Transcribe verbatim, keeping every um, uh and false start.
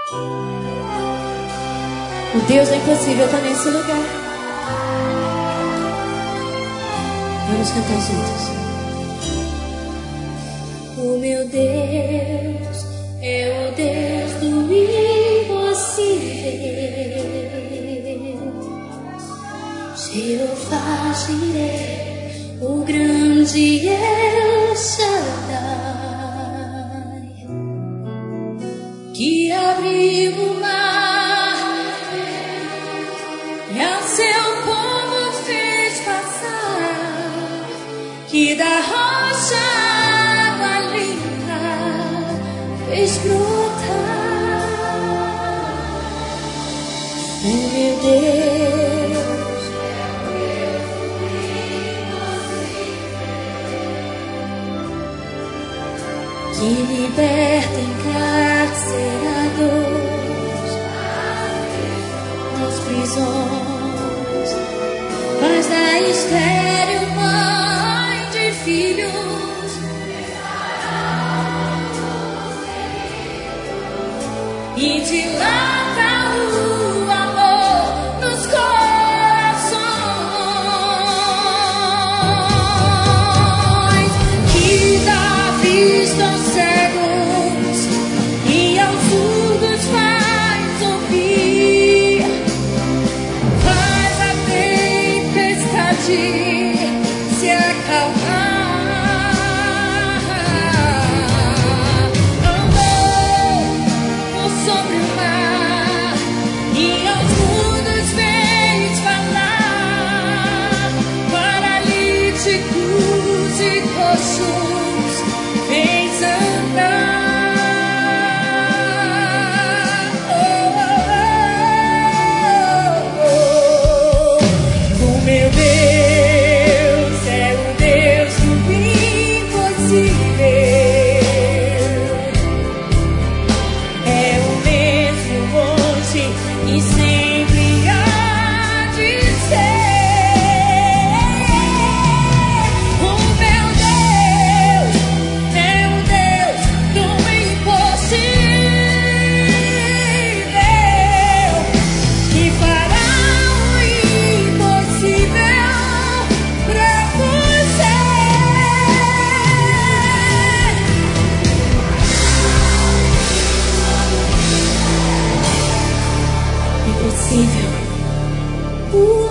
O Deus do impossível está nesse lugar. Vamos cantar juntos. O meu Deus é o Deus do impossível. Jeová Jireh, o grande El Shaddai, que abriu o mar e ao seu povo fez passar, que da rocha água limpa fez brotar. Oh, meu Deus, que liberta encarcerados nas prisões, faz da estéril mãe de filhos, e dilata o amor nos corações, que dá vista aos cegos e aos surdos faz ouvir, faz a tempestade se acalmar. Andou por sobre o mar e aos mudos fez falar, paralíticos e coxos fez andar. Oh, oh, oh, oh. O meu Deus é o Deus do impossível. É o mesmo hoje e sempre há de ser. O meu Deus é o Deus do impossível, que fará o impossível pra você. Impossível. Uh.